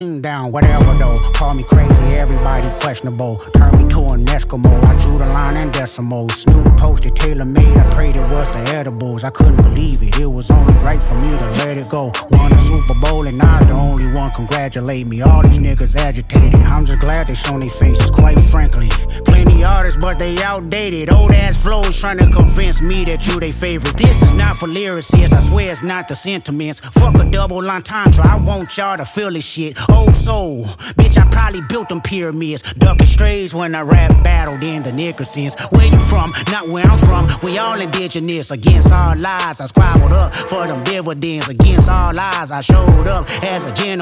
Down, whatever though. Call me crazy, everybody questionable. Turn me to an Eskimo. I drew the line in decimals. Snoop posted, tailor made. I prayed it was the edibles. I couldn't believe it. It was only right for me to let it go. Won a Super Bowl and I was the only one. Congratulate me. All these niggas agitated. I'm just glad they shown their faces. Quite frankly, plenty artists, but they outdated. Old ass flows trying to convince me that you they favorite. This is not for lyricists. I swear it's not the sentiments. Fuck a double entendre. I want y'all to feel this shit. Old soul, bitch, I probably built them pyramids. Ducking strays when I rap battled in the Nickersons. Where you from? Not where I'm from. We all indigenous. Against all lies, I squabbled up for them dividends. Against all lies, I showed up as a general.